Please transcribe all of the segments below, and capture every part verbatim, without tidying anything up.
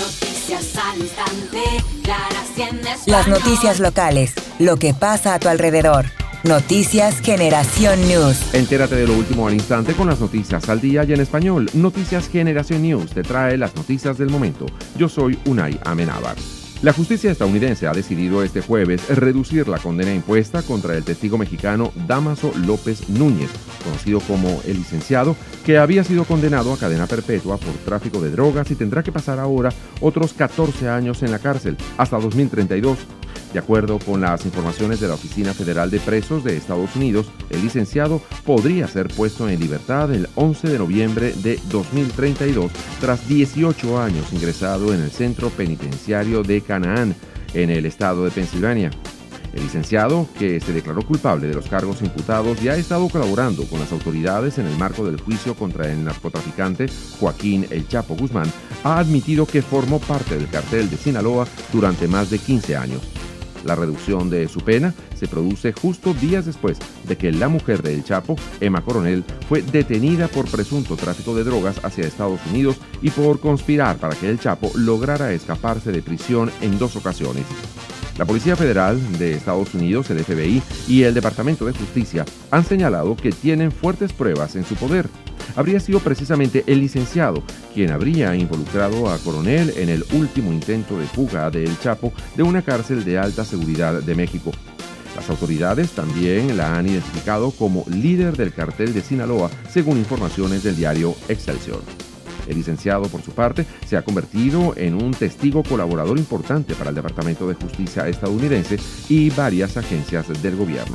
Noticias al instante, claras y en español. Las noticias locales, lo que pasa a tu alrededor. Noticias Generación News. Entérate de lo último al instante con las noticias al día y en español. Noticias Generación News te trae las noticias del momento. Yo soy Unai Amenábar. La justicia estadounidense ha decidido este jueves reducir la condena impuesta contra el testigo mexicano Dámaso López Núñez, conocido como el licenciado, que había sido condenado a cadena perpetua por tráfico de drogas y tendrá que pasar ahora otros catorce años en la cárcel, hasta dos mil treinta y dos. De acuerdo con las informaciones de la Oficina Federal de Presos de Estados Unidos, el licenciado podría ser puesto en libertad el once de noviembre de dos mil treinta y dos, tras dieciocho años ingresado en el Centro Penitenciario de Canaan, en el estado de Pensilvania. El licenciado, que se declaró culpable de los cargos imputados y ha estado colaborando con las autoridades en el marco del juicio contra el narcotraficante Joaquín El Chapo Guzmán, ha admitido que formó parte del cartel de Sinaloa durante más de quince años. La reducción de su pena se produce justo días después de que la mujer de El Chapo, Emma Coronel, fue detenida por presunto tráfico de drogas hacia Estados Unidos y por conspirar para que El Chapo lograra escaparse de prisión en dos ocasiones. La Policía Federal de Estados Unidos, el F B I, y el Departamento de Justicia han señalado que tienen fuertes pruebas en su poder. Habría sido precisamente el licenciado quien habría involucrado a Coronel en el último intento de fuga de El Chapo de una cárcel de alta seguridad de México. Las autoridades también la han identificado como líder del cartel de Sinaloa, según informaciones del diario Excelsior. El licenciado, por su parte, se ha convertido en un testigo colaborador importante para el Departamento de Justicia estadounidense y varias agencias del gobierno.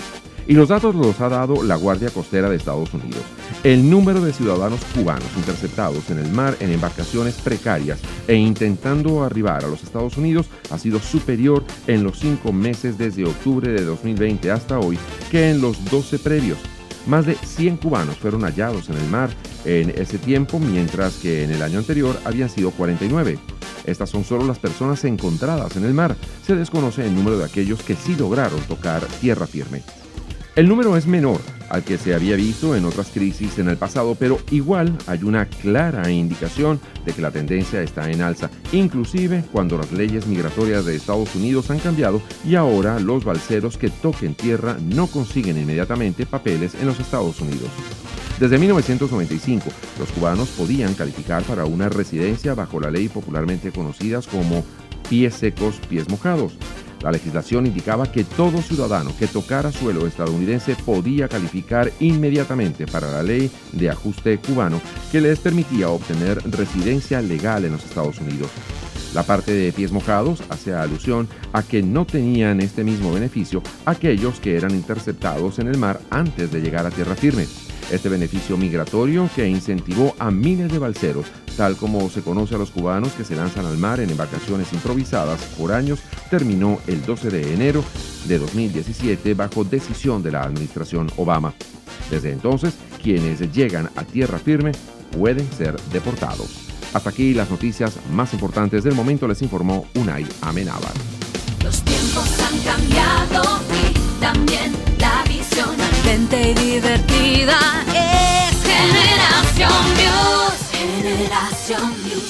Y los datos los ha dado la Guardia Costera de Estados Unidos. El número de ciudadanos cubanos interceptados en el mar en embarcaciones precarias e intentando arribar a los Estados Unidos ha sido superior en los cinco meses desde octubre de dos mil veinte hasta hoy que en los doce previos. Más de cien cubanos fueron hallados en el mar en ese tiempo, mientras que en el año anterior habían sido cuarenta y nueve. Estas son solo las personas encontradas en el mar. Se desconoce el número de aquellos que sí lograron tocar tierra firme. El número es menor al que se había visto en otras crisis en el pasado, pero igual hay una clara indicación de que la tendencia está en alza, inclusive cuando las leyes migratorias de Estados Unidos han cambiado y ahora los balseros que toquen tierra no consiguen inmediatamente papeles en los Estados Unidos. Desde mil novecientos noventa y cinco, los cubanos podían calificar para una residencia bajo la ley popularmente conocida como pies secos, pies mojados. La legislación indicaba que todo ciudadano que tocara suelo estadounidense podía calificar inmediatamente para la ley de ajuste cubano que les permitía obtener residencia legal en los Estados Unidos. La parte de pies mojados hace alusión a que no tenían este mismo beneficio aquellos que eran interceptados en el mar antes de llegar a tierra firme. Este beneficio migratorio que incentivó a miles de balseros, tal como se conoce a los cubanos que se lanzan al mar en embarcaciones improvisadas por años, terminó el doce de enero de dos mil diecisiete bajo decisión de la administración Obama. Desde entonces, quienes llegan a tierra firme pueden ser deportados. Hasta aquí las noticias más importantes del momento, les informó Unai Amenábar. Los tiempos han cambiado y también la visión ardente y divertida es Generación News. Generación News.